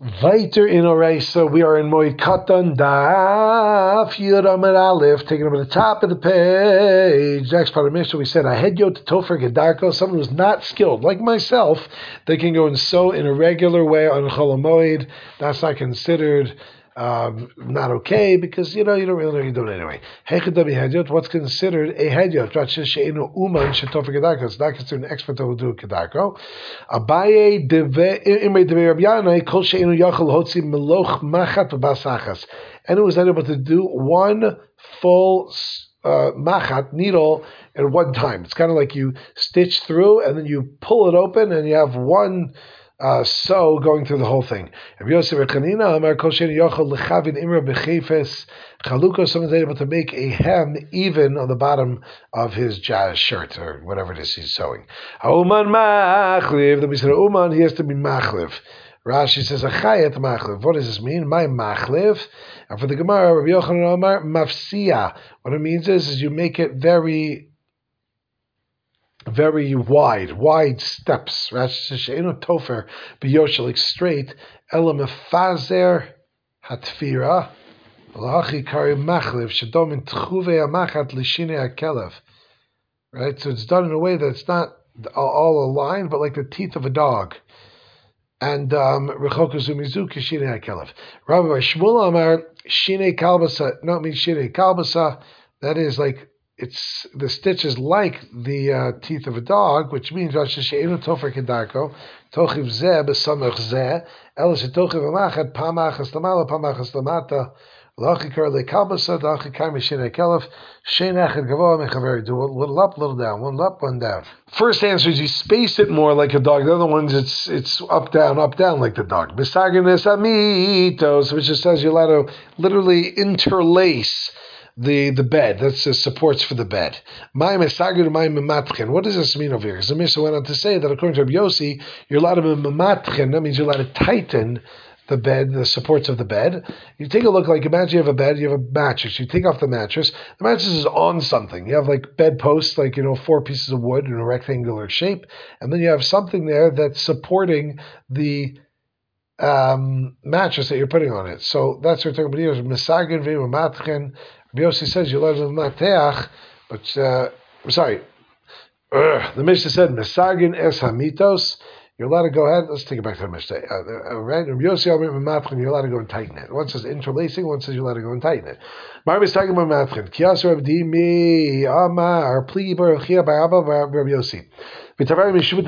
Weiter in Oresa, we are in Moed Katan Daf Yud Amud Aleph, taking over the top of the page. Next part of Mishnah, we said a hedyot tofer gedarko, someone who's not skilled, like myself, they can go and sew in a regular way on Chol Hamoed. That's not considered not okay because you don't really know you're doing it anyway. Hechadabi hedyot, what's considered a hedyot? Uman shetofer gedarko. It's not considered an expert who will do gedarko. Abaye imre deve Rabbi Yanai kol she'enu yachol hotzi meloch machat v'basachas, and it was unable to do one full machat needle at one time. It's kind of like you stitch through and then you pull it open and you have one sew going through the whole thing. Someone's able to make a hem even on the bottom of his shirt or whatever it is he's sewing. Then we said Uman, he has to be machliv. Rashi says achayet machliv. What does this mean? My machliv. And for the Gemara, Rabbi Yochanan Amar mafsia. What it means is you make it very wide steps. Rashi says she'enu tofer b'yosha, like straight. Ela mefazer hatfira lahachi kari machliv shadom in tchuvei amachat lishinei hakelev. Right, so it's done in a way that it's not all aligned, but like the teeth of a dog. And rechoka zumizu kishinei hakelev. Rabbi Shmuel Amar shinei kalbasa. No, it means shinei kalbasa. That is like, it's the stitch is like the teeth of a dog, which means she'enu tofer kedarko tochiv zeh b'samach zeh ela shetochiv amachat pamachas lamala pamachas lamata lachikar lekalbasa dachikar mishinei kelef shein echad gavoa mechaver. Do a little up, little down, one up, one down. First answer is you space it more like a dog. The other ones it's up down like the dog. Bisagenes amitos, which just says you're allowed to literally interlace the bed. That's the supports for the bed. What does this mean over here? Because the Mishnah went on to say that according to Rabbi Yossi, you're allowed to be mematchen. That means you're allowed to tighten the bed, the supports of the bed. You take a look, like imagine you have a bed, you have a mattress. You take off the mattress is on something. You have like bed posts, like 4 pieces of wood in a rectangular shape, and then you have something there that's supporting the mattress that you're putting on it. So that's what we're talking about here. Mesagin v'matchen. Yossi says you're allowed to mateach, but the Mishnah said mesagin es hamitos. You're allowed to go ahead. Let's take it back to the Mishnah. Right? Yossi you're allowed to go and tighten it. One says interlacing. One says you're allowed to go and tighten it. Mar mesagin b'matchen. Kias Rav Dimi Amar Pli Baruchia Barabba Rav Yossi. One says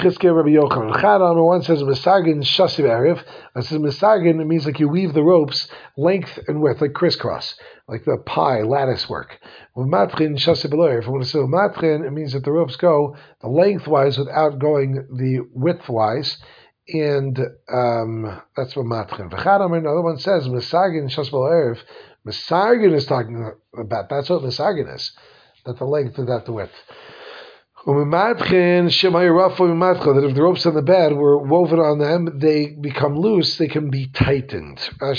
mesagin shasiv erev. It says mesagin, it means like you weave the ropes length and width, like crisscross, like the pie lattice work. When matchin shasiv eloyer, if when it's matchin, it means that the ropes go the lengthwise without going the widthwise, and that's what matchin. Another one says mesagin shasiv erev. Mesagin is talking about, that's what mesagin is, that the length without the width. That if the ropes on the bed were woven on them, they become loose, they can be tightened. You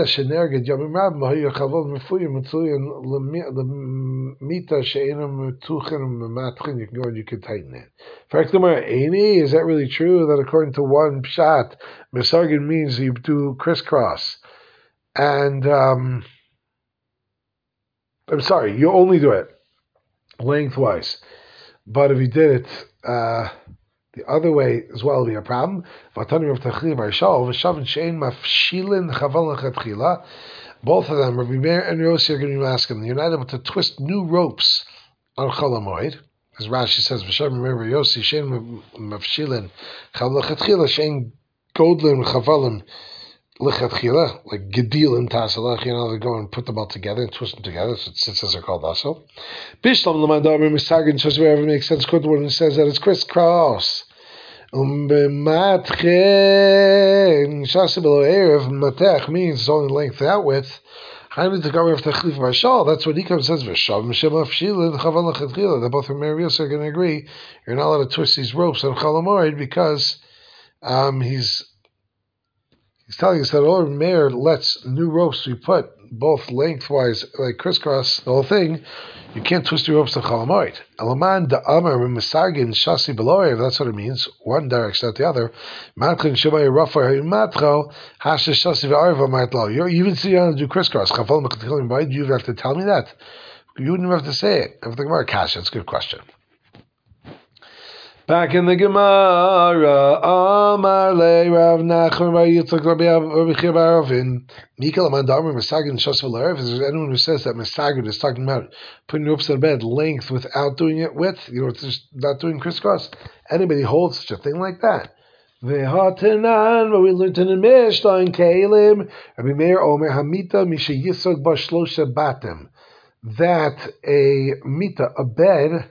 can go and you can tighten it. Is that really true that according to one pshat, mesagin means you do crisscross? And I'm sorry, you only do it lengthwise. But if you did it the other way as well, it would be a problem. Both of them, Rabbi Meir and Yossi, are going to be asking, you're not able to twist new ropes on Chol Hamoed, as Rashi says, remember Yossi, Shein Mafshilin Chaval Lechatchila, Shein Godlin Chavalim Lechatchila, like Gedilim Tasalach, they go and put them all together and twist them together. That's what tzitzis are called also. Bishlam Lamadar Misagin shows wherever it makes sense. Good one says that it's crisscross. Matchen Shasibelo Erev Matech means it's only length out width. That's what he comes says. They both from Mary are going to agree. You're not allowed to twist these ropes on Chol Hamoed because he's He's telling us that all Meir lets new ropes be put both lengthwise, like crisscross, the whole thing. You can't twist your ropes to Chalamoid. Alaman da Amar Misagin Shasi Beloyev, that's what it means. One direction, not the other. Matchin Shabay Rafa Matcho, Hasha Shasi V'Arva Matlo. You're even sitting down to do crisscross. You have to tell me that. You wouldn't have to say it. If the Gemara Kasha, it's a good question. Back in the Gemara, Amar Le Rav Nachman Bar Yitzchak Rabbi Chia Bar Avin, Mikal Aman Damar Mesagin Shas V'Larev. Is there anyone who says that Mesagin is talking about putting ropes on the bed length without doing it width? Just not doing crisscross. Anybody holds such a thing like that? V'hatanan, what we learned in the Mishnah in Kalim, Rabbi Meir Omer Hamita Misha Yisog Bar Shlosha Batim. That a mita, a bed.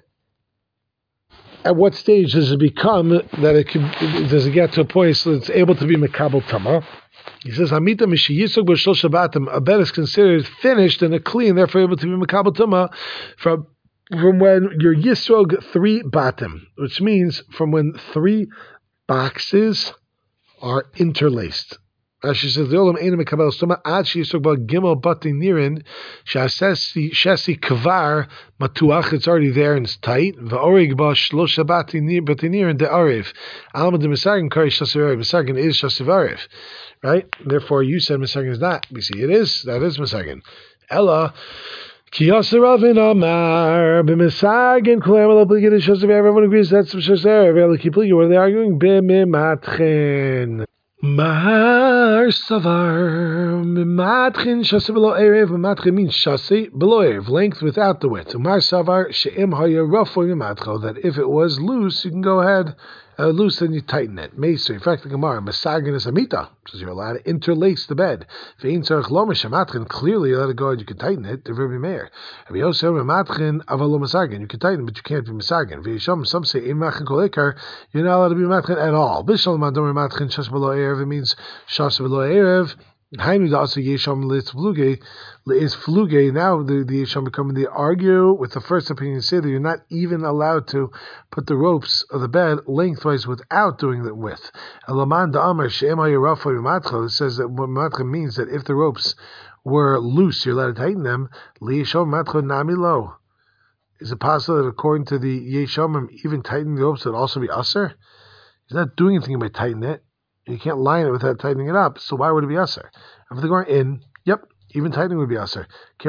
At what stage does it become that does it get to a point so it's able to be mekabel tama? He says, Hamita mishiyisog b'shol shabatim, a bed is considered finished and a clean, therefore able to be mekabel tama from when your yisrog 3 batim, which means from when 3 boxes are interlaced. Rashi says the olam ain't mekabel tama ad sheyisog ba gimel bati nirin shasi kvar matuach. It's already there and it's tight. Va'orig ba shlosha bati nirin de arev. Alma de mesagin kari shasiv arev. Mesagin is shasiv arev, right? Therefore, you said mesagin is not. We see it is. That is mesagin. Ella. Ki Yosef Amar b'mesagin kulam l'pligid shasiv arev. Everyone agrees that's shasiv arev. Ella ki pligid. What are they arguing? B'mimatchen. Mahar savar mimatchin shasi below erev. Mimatchin means shasi below erev, length without the width. Mahar savar she'im haya rafo mimatcho, that if it was loose, you can go ahead loose and you tighten it. Meisri, in fact, the Gemara masagin is amita, says you're allowed to interlace the bed. Ve'in tzarich lo mishamatchin, clearly you let it go and you can tighten it. The Rabbi Meir, Rabbi Yosef mimatchin avalo masagin, you can tighten, but you can't be masagin. Ve'isham, some say in machin kolekar, you're not allowed to be matchin at all. Bishal madom matchin shas below erev. It means shas below erev. Hainu also yesham lit fluge is fluge. Now the yesham becoming they argue with the first opinion, say that you're not even allowed to put the ropes of the bed lengthwise without doing the width. Elaman da'amar she'em ha'yirafa yimatcha. It says that what matcha means that if the ropes were loose, you're allowed to tighten them. Liyesham matcha nami lo. Is it possible that according to the yeshamim, even tightening the ropes would also be aser? He's not doing anything by tightening it. You can't line it without tightening it up. So why would it be aser? If they're going in, yep, even tightening would be aser.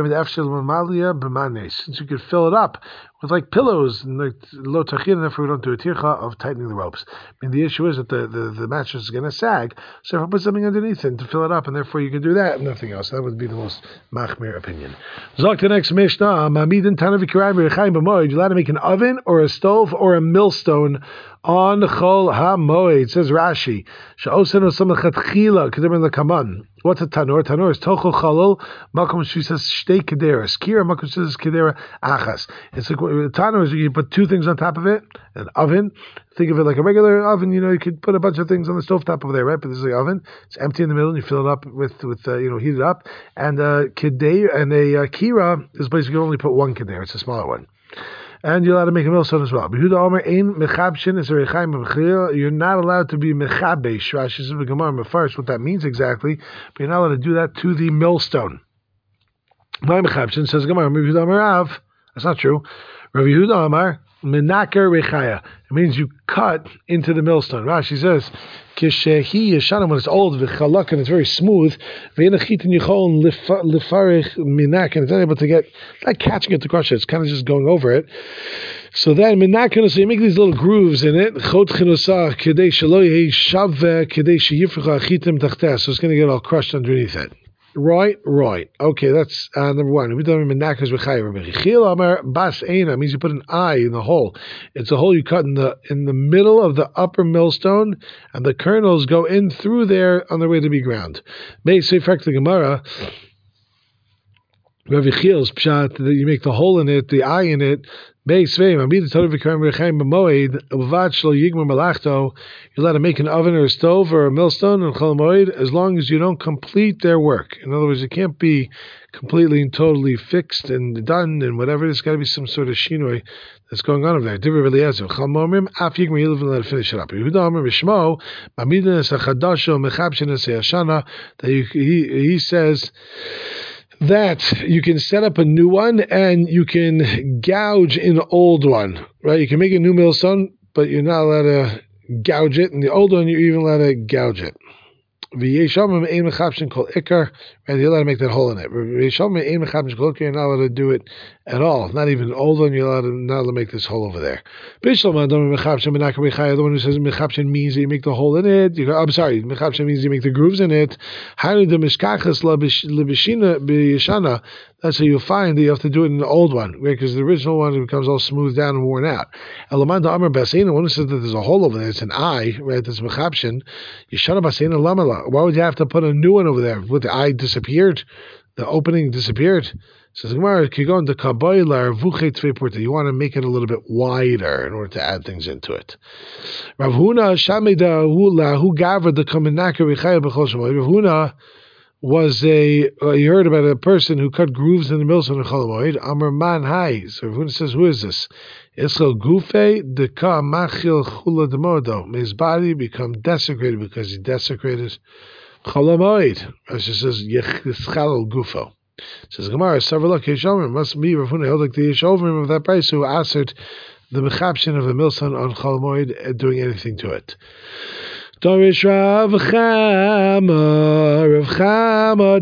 Since you could fill it up with like pillows and like lo tachin, and therefore we don't do a tircha of tightening the ropes. I mean, the issue is that the mattress is going to sag, so if I put something underneath it to fill it up, and therefore you can do that and nothing else. That would be the most machmir opinion. Zok the next Mishnah, Mamidin Tanavikirayim Rechaim B'Moed. You're allowed to make an oven or a stove or a millstone on Chol HaMoed. It says Rashi, Sha'osen Osam Lechatchila Kedem Lekaman. What's a tanur? Tanur is tochel chalul. Malcolm she says shtei kederas. Kira Malcolm says kedera achas. It's like tanur is you put 2 things on top of it. An oven. Think of it like a regular oven. You could put a bunch of things on the stove top over there, right? But this is the oven. It's empty in the middle, and you fill it up with heat it up. And kidei and a kira is basically you can only put 1 keder. It's a smaller one. And you're allowed to make a millstone as well. You're not allowed to be mechabesh. Rashi says the Gemara first what that means exactly, but you're not allowed to do that to the millstone. My mechabshin says Gemara. That's not true. Rav Yehuda Amar menaker rechaya. It means you cut into the millstone. Rashi says kishehi yeshanam, when it's old v'chalak and it's very smooth, v'enachit and yichol lefarich minak, and it's not able to get, not catching it to crush it, it's kind of just going over it. So then minak, so you make these little grooves in it. Chod chinosach kedei shelo yehi shaveh kedei sheyifrecha achitim tachteh, so it's going to get all crushed underneath it. Right. Okay, that's number 1. We don't menakas v'chayim. Chil amar bas eina means you put an eye in the hole. It's a hole you cut in the middle of the upper millstone, and the kernels go in through there on their way to be ground. May say fact the Gemara. Rabbi Chil's pshat that you make the hole in it, the eye in it. You're allowed to make an oven or a stove or a millstone and Chol Hamoed as long as you don't complete their work. In other words, it can't be completely and totally fixed and done and whatever. There's got to be some sort of shinoi that's going on over there. Dibra Eliezer, Chol Momrim, Af Yigmar, you let it finish it up. Yehuda Amar B'Shmo, Mamidas HaChadasho Mechabshenes Yashana, that he says that you can set up a new one and you can gouge an old one, right? You can make a new millstone, but you're not allowed to gouge it, and the old one you're even allowed to gouge it. And you're allowed to make that hole in it. You're not allowed to do it at all. Not even an old one, you're not allowed to make this hole over there. The one who says mechapshin means that you make the hole in it. I'm sorry, mechapshin means you make the grooves in it. That's how you find that you have to do it in the old one, right? Because the original one becomes all smoothed down and worn out. The one who says that there's a hole over there, it's an eye, right? That's mechapshin. Why would you have to put a new one over there? What, the eye disappeared? The opening disappeared? Says Gemara, you want to make it a little bit wider in order to add things into it. Rav Huna was you heard about a person who cut grooves in the millstone in Chol Hamoed. Amar man hai. So Rav Huna says, who is this? Ischel gufe deka machil chula demodo. May his body become desecrated because he desecrated Chol Hamoed. Rashi says yischal gufo. Says Gemara, Savarlok Yeshomrim must be Rav Huna held like the Yeshomrim of that place who answered the mechapshin of a millstone on Chol Hamoed doing anything to it. Dorish Rav Chama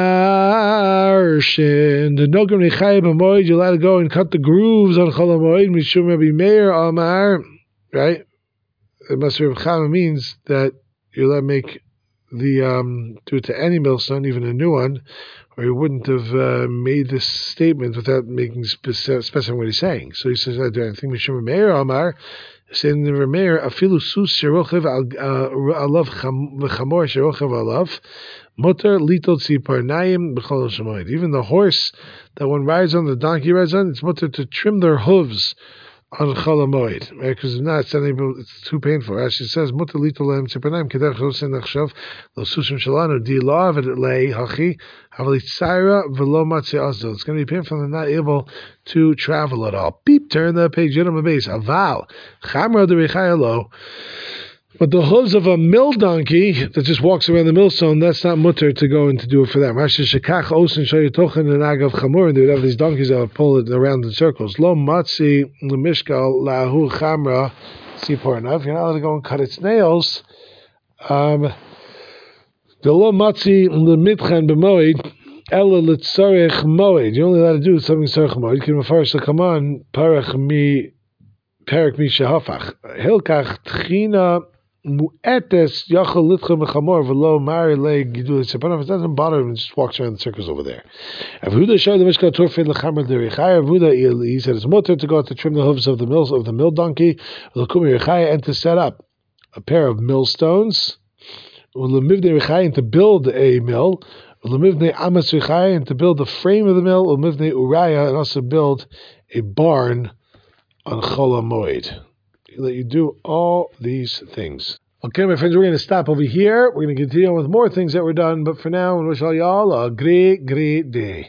Darshin. The Nogam Nechai B'Moed, you're allowed to go and cut the grooves on Chol Hamoed. Mishum Rabbi Meir Amar, right? It must be Rav Chama means that you're allowed to make the do it to any millstone, even a new one, or he wouldn't have made this statement without making specifying what he's saying. So he says, I do anything. Mishum Meir Amar. Saying the Rameir, afilu sus sherochev alav v'chamor sherochev alav, mutar litol tziparnayim b'chol Hamoed. Even the horse that one rides on, the donkey rides on, it's mutar to trim their hooves on Chol Hamoed, right? Because if not, it's too painful. Rashi says, mutar litol lehem tziparnayim kedach chosen nachshav lo sushim shalanu di lo avid lei hachi havali tzayra v'lo matzi azdo. It's going to be painful and not able to travel at all. Beep, turn the page, on the base. Aval, chamra derechayalo. But the hooves of a mill donkey that just walks around the millstone, that's not mutter to go and to do it for them. Rashi shekach osin shoyitochen and agav chamor, and they would have these donkeys that would pull it around in circles. Lo matzi lemishkal lahu chamra sipor. Now, if you're not allowed to go and cut its nails, the lo matzi lemitchen b'moed. Ella litzarech moed. You're only allowed to do something tzarech moed. You can first come on parach mi shehafach hilkach tchina mu'etes yachol litcha mechamor v'lo mari le gidul tzipanav. It doesn't bother him; it just walks around the circles over there. Avuda showed the mishkal torfid lechamer derechai. Avuda he said it's mutter to go to trim the hooves of the mill donkey and to set up a pair of millstones and to build a mill. And to build the frame of the mill, and also build a barn on Chol Hamoed. Let you do all these things. Okay, my friends, we're going to stop over here. We're going to continue with more things that were done, but for now, we wish all y'all a great day.